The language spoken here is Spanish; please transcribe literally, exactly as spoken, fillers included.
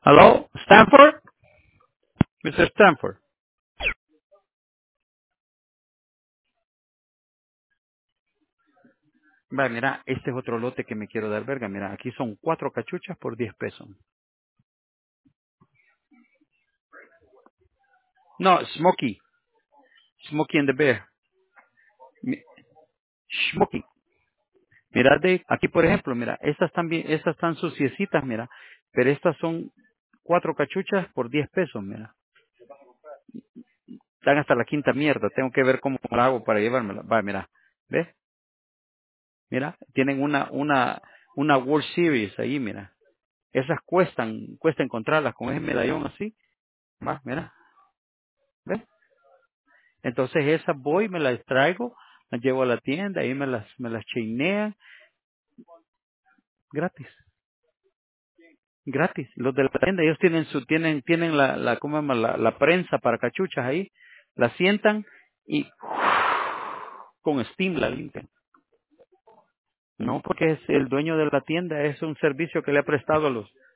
Hello, Stanford, mister Stanford. Va, mira, este es otro lote que me quiero dar, verga. Mira, aquí son cuatro cachuchas por diez pesos. No, Smokey, Smokey and the Bear. Mi- Smokey. Mira, de aquí por ejemplo, mira, estas también, estas están suciecitas, mira, pero estas son cuatro cachuchas por diez pesos, mira. Están hasta la quinta mierda. Tengo que ver cómo la hago para llevármela. Va, mira, ¿ves? Mira, tienen una, una, una World Series ahí, mira. Esas cuestan, cuesta encontrarlas con ese medallón así. Va, mira, ¿ves? Entonces esas voy, me las traigo, las llevo a la tienda, ahí me las, me las chinean, gratis, gratis. Los de la tienda, ellos tienen su, tienen, tienen la, la, ¿cómo se llama? La, la prensa para cachuchas ahí, la sientan y con steam la limpian. No, porque es el dueño de la tienda, es un servicio que le ha prestado a los,